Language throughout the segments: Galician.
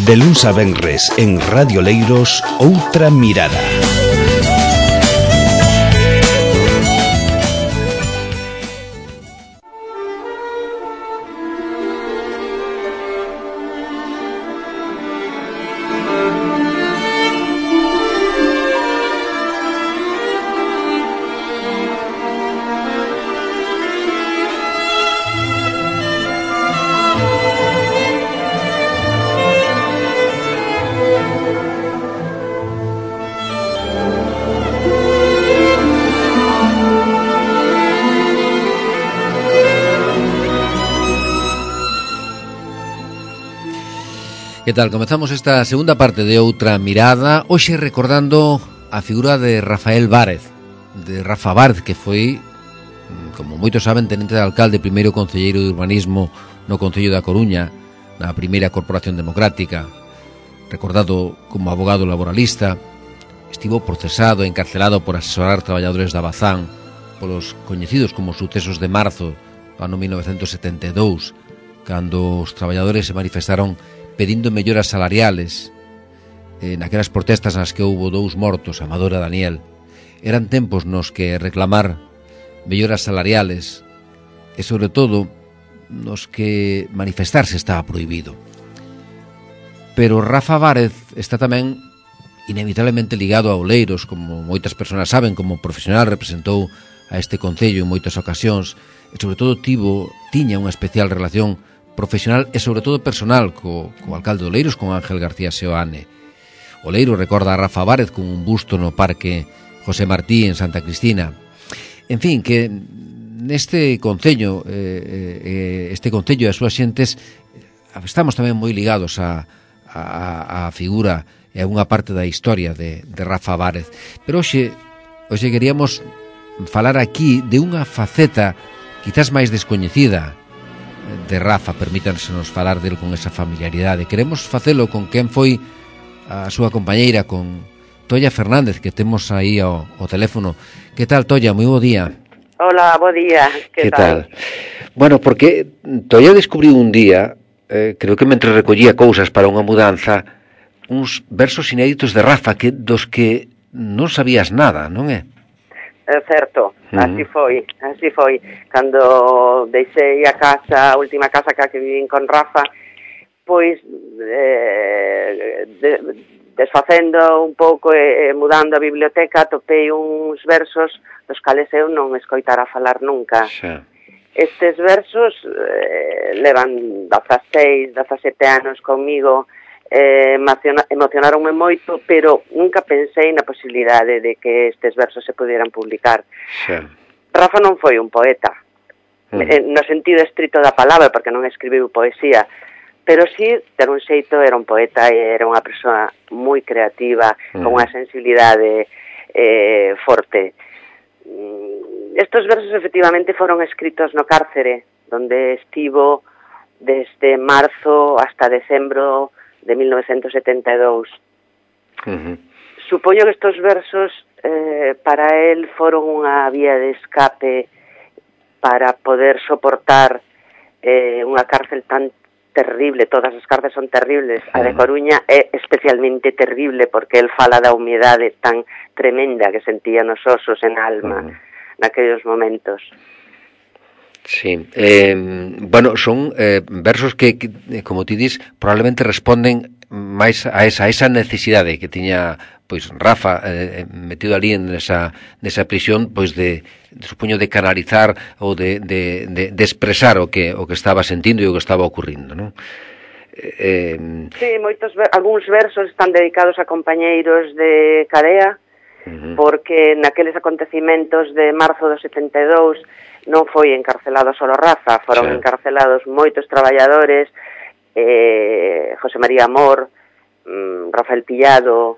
De luns a venres en Radio Leiros, Outra Mirada. Que tal? Comezamos esta segunda parte de Outra Mirada, hoxe recordando a figura de Rafael Várez, de Rafa Várez, que foi, como moitos saben, tenente de alcalde, primeiro concelleiro de urbanismo no Concello da Coruña, na primeira Corporación Democrática, recordado como abogado laboralista, estivo procesado e encarcelado por asesorar traballadores da Bazán polos coñecidos como sucesos de marzo do ano 1972, cando os traballadores se manifestaron pedindo melloras salariales naquelas protestas nas que houbo 2 mortos, Amador e Daniel. Eran tempos nos que reclamar melloras salariales e, sobre todo, nos que manifestarse estaba prohibido. Pero Rafa Várez está tamén inevitablemente ligado a Oleiros, como moitas persoas saben, como profesional representou a este concello en moitas ocasións e, sobre todo, tiña unha especial relación profesional e sobre todo personal co alcalde de Oleiros, con Ángel García Seoane. Oleiros recorda a Rafa Várez con un busto no Parque José Martí en Santa Cristina. En fin, que neste concello e as súas xentes estamos tamén moi ligados a figura e a unha parte da historia de Rafa Várez. Pero hoxe queríamos falar aquí de unha faceta quizás máis descoñecida de Rafa, permítansenos falar del con esa familiaridade. Queremos facelo con quen foi a súa compañeira, con Tolla Fernández, que temos aí ao teléfono. Que tal, Tolla? Moi bo día. Hola, bo día. Que tal? Bueno, porque Tolla descubriu un día, creo que mentre recollía cousas para unha mudanza, uns versos inéditos de Rafa dos que non sabías nada, non é? É certo, así foi. Cando deixei a última casa que vivín con Rafa, pois desfacendo un pouco e mudando a biblioteca, topei uns versos dos cales eu non escoitara falar nunca. Xa. Estes versos levan 16, 17 anos comigo, emocionaronme moito, pero nunca pensei na posibilidade de que estes versos se pudieran publicar. Sí. Rafa non foi un poeta, no sentido estrito da palabra, porque non escribiu poesía, pero sí, ter un xeito, era un poeta e era unha persoa moi creativa, con unha sensibilidade forte. Estes versos efectivamente foron escritos no cárcere, donde estivo desde marzo hasta decembro de 1972. Supoño que estos versos para él foron unha vía de escape para poder soportar unha cárcel tan terrible. Todas as cárceles son terribles. A de Coruña é especialmente terrible porque él fala da humedade tan tremenda que sentía nos osos en alma naqueles momentos. Sí, bueno, son versos que, como ti dis, probablemente responden máis a esa necesidade que tiña pois Rafa metido ali nesa prisión, pois supoño de canalizar ou de expresar o que estaba sentindo e o que estaba ocurrindo, non? Sí, algúns versos están dedicados a compañeiros de cadea, porque naqueles acontecimentos de marzo do 72 non foi encarcelado solo Rafa, foron encarcelados moitos traballadores, José María Amor, Rafael Pillado,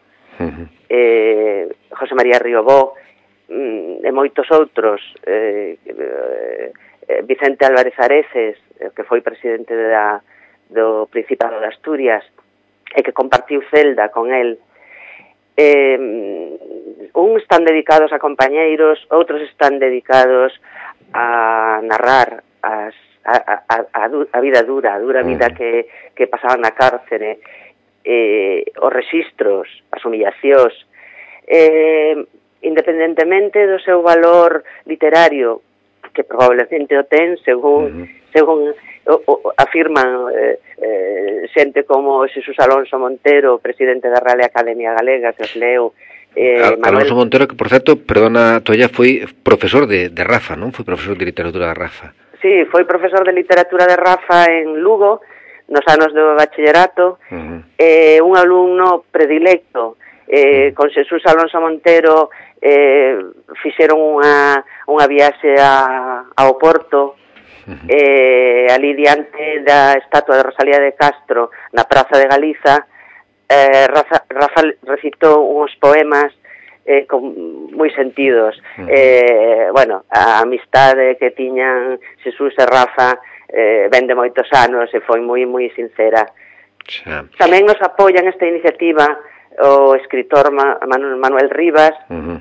José María Riobó, e moitos outros, Vicente Álvarez Areces, que foi presidente do Principado de Asturias, e que compartiu celda con el. Uns están dedicados a compañeiros, outros están dedicados a narrar a vida dura, vida que pasaban na cárcere. os registros, as humillacións, independentemente do seu valor literario, que probablemente o ten, según afirman xente como Xesús Alonso Montero, presidente da Real Academia Galega, que os leu. Alonso Montero, que, por certo, perdona, Tolla, foi profesor de Rafa, non? Foi profesor de literatura de Rafa. Sí, foi profesor de literatura de Rafa en Lugo, nos anos do bachillerato, un alumno predilecto. Con Xesús Alonso Montero fixeron unha viaxe ao Porto, ali diante da estatua de Rosalía de Castro na Praza de Galiza. Rafa recitou uns poemas moi sentidos. Bueno, a amistade que tiñan Xesús e Rafa ven de moitos anos e foi moi sincera. Tamén nos apoian esta iniciativa o escritor Manuel Rivas,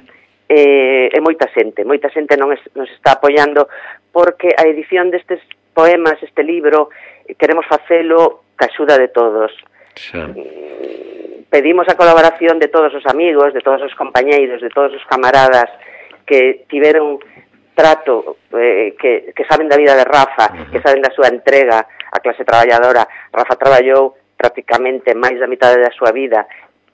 e moita xente nos está apoiando, porque a edición destes poemas, este libro, queremos facelo ca axuda de todos. Pedimos a colaboración de todos os amigos, de todos os compañeiros, de todos os camaradas que tiveron trato, que saben da vida de Rafa, que saben da súa entrega á clase traballadora. Rafa traballou prácticamente máis da mitad da súa vida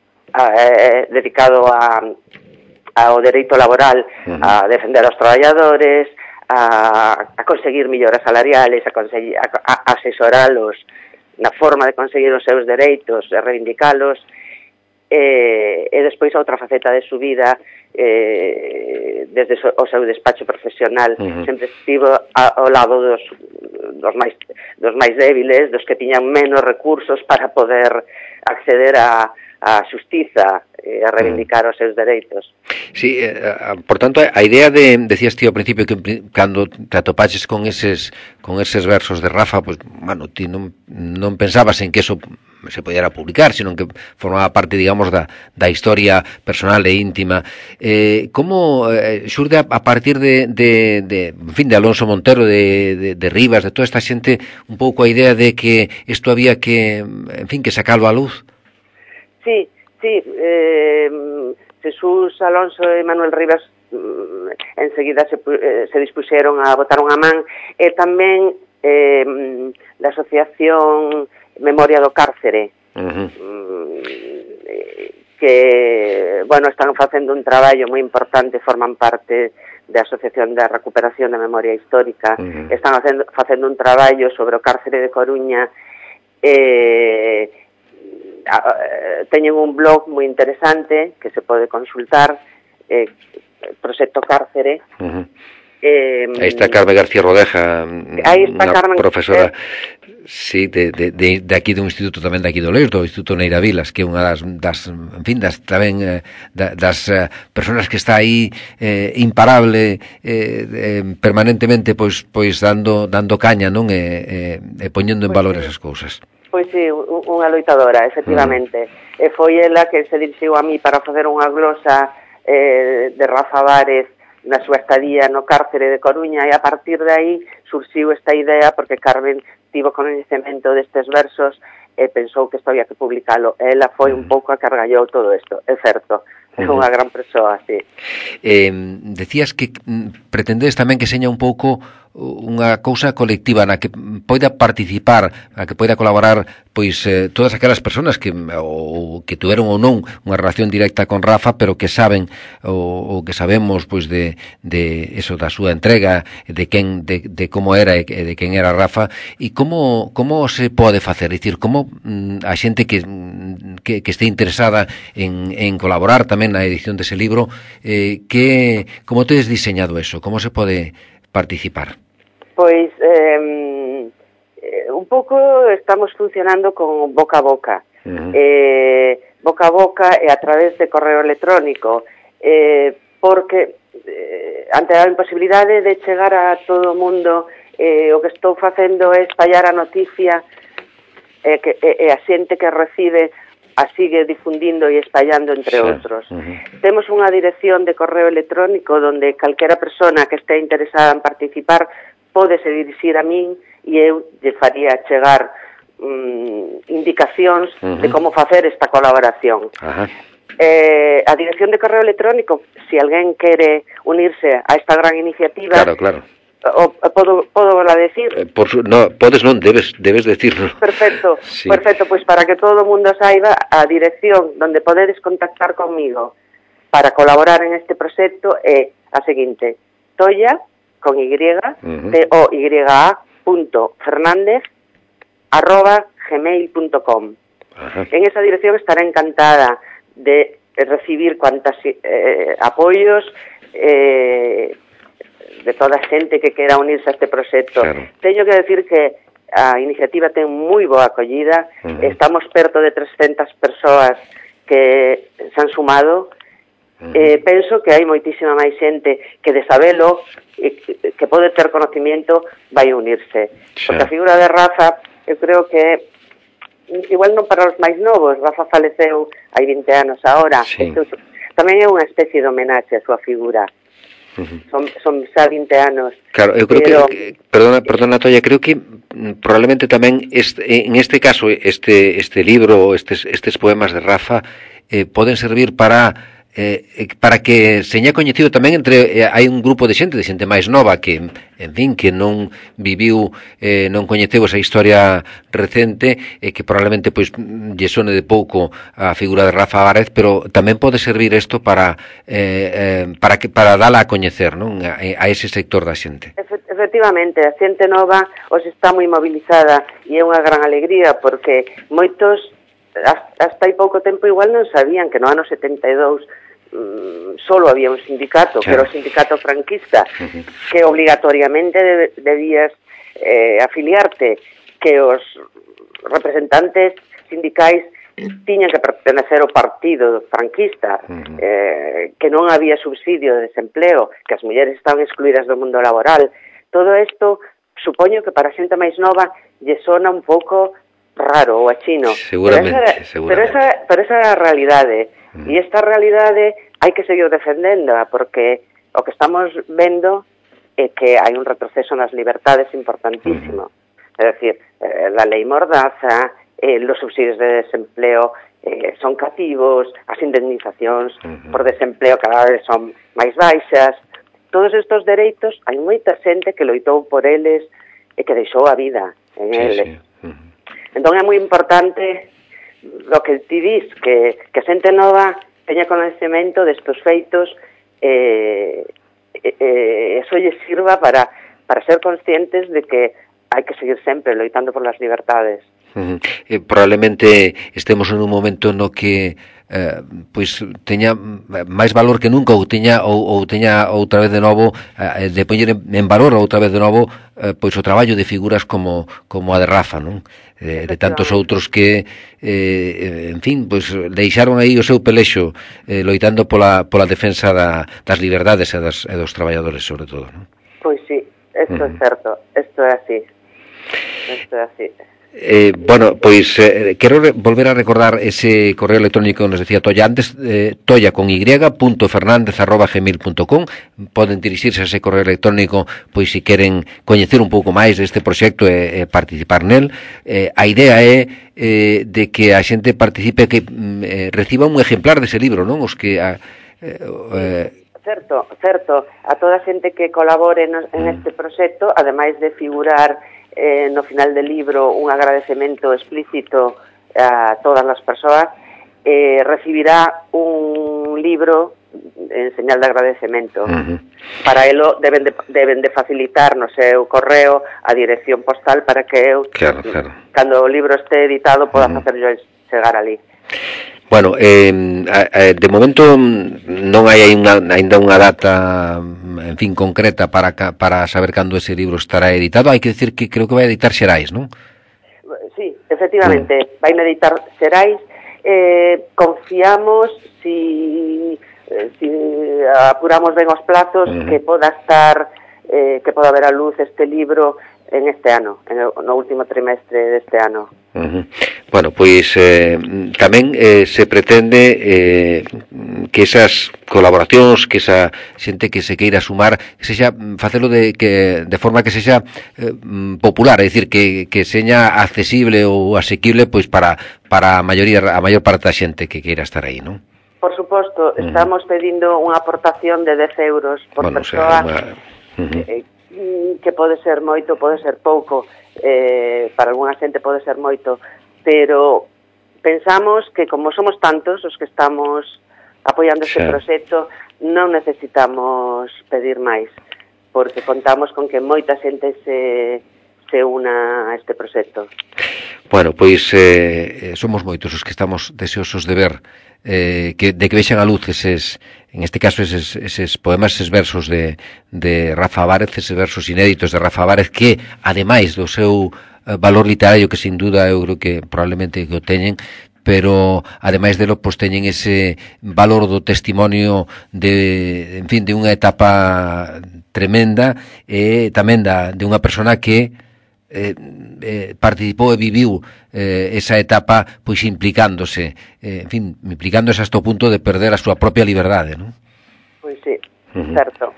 dedicado ao dereito laboral, a defender aos traballadores, a conseguir melloras salariales, a asesoralos na forma de conseguir os seus dereitos e reivindicalos, e despois a outra faceta de su vida, desde o seu despacho profesional, sempre estivo ao lado dos máis débiles, dos que tiñan menos recursos para poder acceder a xustiza e a reivindicar os seus dereitos. Sí, por tanto, a idea decías ti ao principio que cando te atopaches con eses versos de Rafa, pues, bueno, ti non pensabas en que eso se pudiera publicar, sino que formaba parte, digamos, da historia personal e íntima. Como xurde a partir de Alonso Montero, de Rivas, de toda esta xente, un pouco a idea de que isto había que, en fin, que sacarlo á luz? Sí, Xesús Alonso e Manuel Rivas enseguida se dispuxeron a botar unha man, e tamén da Asociación Memoria do Cárcere, que, bueno, están facendo un traballo moi importante, forman parte da Asociación da Recuperación da Memoria Histórica, están facendo un traballo sobre o cárcere de Coruña, teñen un blog moi interesante que se pode consultar, Proxecto Cárcere. Aí está Carmen García Rodeja, unha profesora sí, de aquí dun instituto tamén de aquí do Leiro, do Instituto Neira Vilas, que é unha das persoas que está aí imparable, permanentemente pois dando caña, non, e poñendo en valor esas cousas. Pois sí, unha loitadora, efectivamente. E foi ela que se dirixiu a mí para facer unha glosa de Rafa Várez na súa estadía no cárcere de Coruña, e a partir de aí surxiu esta idea, porque Carmen tivo coñecemento destes versos e pensou que isto había que publicalo. Ela foi un pouco a que argallou todo isto, é certo. É unha gran persoa, sí. Decías que pretendes tamén que seña un pouco unha cousa colectiva na que poida participar, na que poida colaborar pois todas aquelas persoas que tuveron ou non unha relación directa con Rafa, pero que saben ou que sabemos pois de eso, da súa entrega, de como era e de quen era Rafa, e como se pode facer, dicir, como a xente que este interesada en colaborar tamén na edición dese libro, como tedes diseñado eso, como se pode participar? Pois un pouco estamos funcionando con boca a boca, boca a boca e a través de correo electrónico, porque ante a imposibilidade de chegar a todo o mundo, o que estou facendo é espallar a noticia, e a xente que recibe a sigue difundindo e espallando entre outros. Temos unha dirección de correo electrónico donde calquera persona que este interesada en participar pódese dirixir a min, e eu lle faría chegar indicacións de como facer esta colaboración. A dirección de correo electrónico, se alguén quere unirse a esta gran iniciativa, claro. Podo la decir? Debes decirlo. Perfecto, sí. Perfecto, pois para que todo o mundo saiba, a dirección donde podedes contactar conmigo para colaborar en este proxecto é a seguinte: Toya, con Y, toya.fernandez@gmail.com. En esa dirección estaré encantada de recibir cuantas apoios de toda a xente que quera unirse a este proxecto. Teño que decir que a iniciativa ten moi boa acollida. Estamos perto de 300 persoas que se han sumado. Penso que hai moitísima máis xente que de sabelo que pode ter conocimiento vai unirse. Porque a figura de Rafa, eu creo que igual non para os máis novos. Rafa faleceu hai 20 anos agora. Tamén é unha especie de homenaxe a súa figura. Son xa 20 anos. Claro, eu creo que perdona Toya, creo que probablemente tamén en este caso este libro, estes poemas de Rafa poden servir para que seña coñecido tamén entre hai un grupo de xente máis nova que, en fin, que non viviu, non coñeceu esa historia recente e que probablemente pois lle sone de pouco a figura de Rafa Várez, pero tamén pode servir isto para dala a coñecer, non? A ese sector da xente. Efectivamente, a xente nova os está moi mobilizada e é unha gran alegría porque moitos hasta hai pouco tempo igual non sabían que no ano 72 solo había un sindicato, que era o sindicato franquista, que obligatoriamente debías afiliarte, que os representantes sindicais tiñan que pertenecer ao partido franquista, que non había subsidio de desempleo, que as mulleres estaban excluídas do mundo laboral. Todo isto, supoño que para a xente máis nova lle sona un pouco raro ou achino. Seguramente. Pero esa é a realidade. E esta realidade hai que seguir defendéndoa, porque o que estamos vendo é que hai un retroceso nas libertades importantísimo. É dicir, la lei Mordaza, los subsidios de desempleo son cativos, as indemnizacións por desempleo cada vez son máis baixas. Todos estes dereitos, hai moita xente que loitou por eles e que deixou a vida en eles. Entón é moi importante lo que ti dis, que a xente nova teña conhecimento destos feitos e eso lle sirva para ser conscientes de que hai que seguir sempre loitando por las liberdades. Probablemente estemos en un momento no que pois teña máis valor que nunca ou teña outra vez de novo de poñer en valor outra vez de novo pois o traballo de figuras como a de Rafa, non? De tantos outros que en fin, pois deixaron aí o seu pelexo loitando pola defensa das liberdades e dos traballadores sobre todo, non? Pois sí, isto é certo, isto é así. Bueno, pois quero volver a recordar ese correo electrónico que nos decía Toya antes, toya con y.fernandez@gmail.com. Poden dirixirse a ese correo electrónico pois se queren coñecer un pouco máis deste proxecto e participar nel. A idea é de que a xente participe, que reciba un ejemplar dese libro, non? Os que Certo. A toda a xente que colabore en este proxecto, ademais de figurar no final del libro un agradecemento explícito a todas las persoas, recibirá un libro en señal de agradecemento. Para elo deben de facilitar no seu correo a dirección postal para que eu, cando o libro este editado, poda facerlo chegar ali. Bueno, de momento non hai ainda unha data, en fin, concreta para saber cando ese libro estará editado. Hai que decir que creo que vai editar Xerais, non? Sí, efectivamente, vai editar Xerais. Confiamos, si apuramos ben os plazos, que poda haber a luz este libro en este ano, no último trimestre deste ano. Bueno, pois tamén se pretende que esas colaboracións, que esa xente que se queira sumar, que sexa facelo de forma que sexa popular, é dicir, que seña accesible ou asequible pois para a maior parte da xente que queira estar aí, non? Por suposto, estamos pedindo unha aportación de 10 euros por persoa, que pode ser moito, pode ser pouco, para algunha xente pode ser moito, pero pensamos que como somos tantos os que estamos apoiando este proxecto, non necesitamos pedir máis, porque contamos con que moita xente se una a este proxecto. Bueno, pois somos moitos os que estamos deseosos de ver de que vexan a luz en este caso eses poemas, eses versos de Rafa Várez, eses versos inéditos de Rafa Várez, que ademais do seu valor literario, que sin duda eu creo que probablemente que o teñen, pero ademais delo pois teñen ese valor do testimonio de unha etapa tremenda, e tamén de unha persona que participou e viviu esa etapa pois implicándose hasta o punto de perder a súa propia liberdade, non? Pois sí, certo.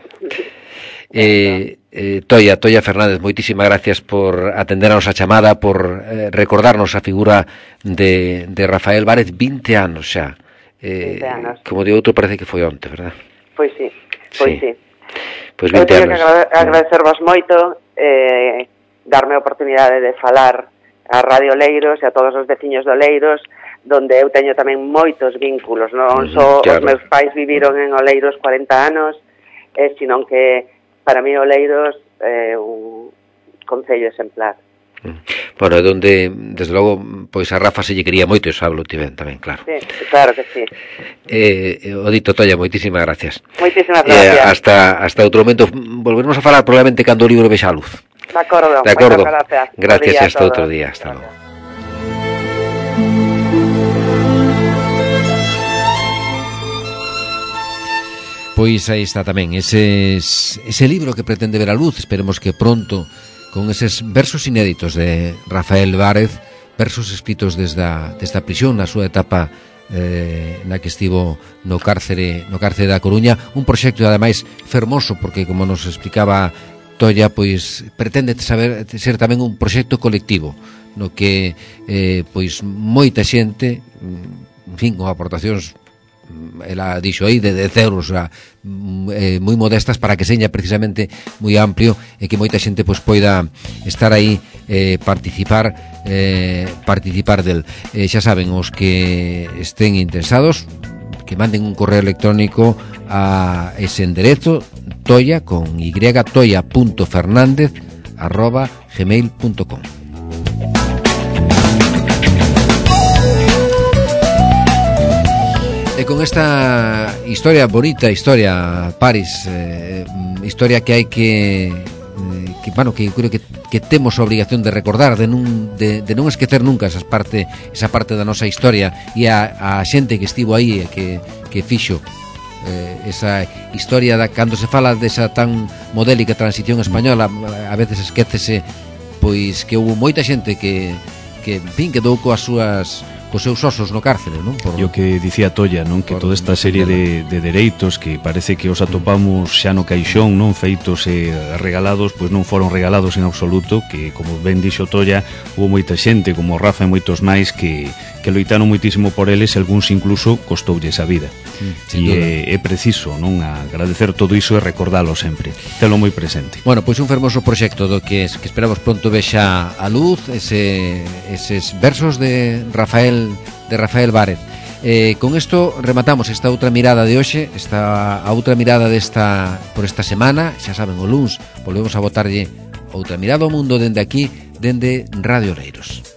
Toia Fernández, moitísimas gracias por atendernos a chamada, por recordarnos a figura de Rafael Várez. 20 anos xa, 20 anos. Como de outro parece que foi onte, verdad? Pois sí, pois sí. Pois 20 anos. Eu teño que agradecervos moito, darme a oportunidade de falar a Radio Leiros e a todos os veciños do Leiros, donde eu teño tamén moitos vínculos, non só os meus pais viviron en Oleiros 40 anos, senón que para mí Oleiros é un concello exemplar. Bueno, é donde, desde logo, pois a Rafa se lle quería moito, e sábelo tiven tamén, claro. Sí, claro que sí. O dito, Toia, moitísimas gracias. Moitísimas gracias. Hasta outro momento, volveremos a falar probablemente cando o libro vexa a luz. De acordo. Gracias e hasta outro día. Hasta logo. Pois aí está tamén ese libro que pretende ver a luz. Esperemos que pronto, con eses versos inéditos de Rafael Várez, versos escritos desde a prisión na súa etapa na que estivo no cárcere da Coruña, un proxecto ademais fermoso, porque como nos explicaba Toia, pois pretende ser tamén un proxecto colectivo no que pois moita xente, en fin, con aportacións, ela dixo aí, de 10 euros, moi modestas, para que seña precisamente moi amplio e que moita xente pois poida estar aí, participar del. Xa saben, os que estén interesados, que manden un correo electrónico a ese enderezo, toia, con y, toia.fernandez@gmail.com. E con esta bonita historia, Paris, historia que hai que eu creo que temos a obrigación de recordar, de non esquecer nunca esa parte da nosa historia, e a xente que estivo aí e que fixo esa historia cando se fala desa tan modélica transición española. A veces esquécese pois que houve moita xente que en fin, quedou cos seus osos no cárcere, non? E o que dicía Toia, non? Que toda esta serie de dereitos que parece que os atopamos xa no caixón, non? Feitos e regalados, pois non foron regalados en absoluto, que, como ben dixo Toia, houve moita xente, como Rafa e moitos máis, que loitaron moitísimo por eles, e algúns incluso costoulles a vida. E é preciso, non? Agradecer todo iso e recordalo sempre, telo moi presente. Bueno, pois un fermoso proxecto do que esperamos pronto vexa a luz, eses versos de Rafael Várez. Con isto rematamos esta outra mirada de hoxe, a outra mirada por esta semana. Xa saben, o luns volvemos a botarlle outra mirada ao mundo dende aquí, dende Radio Leiros.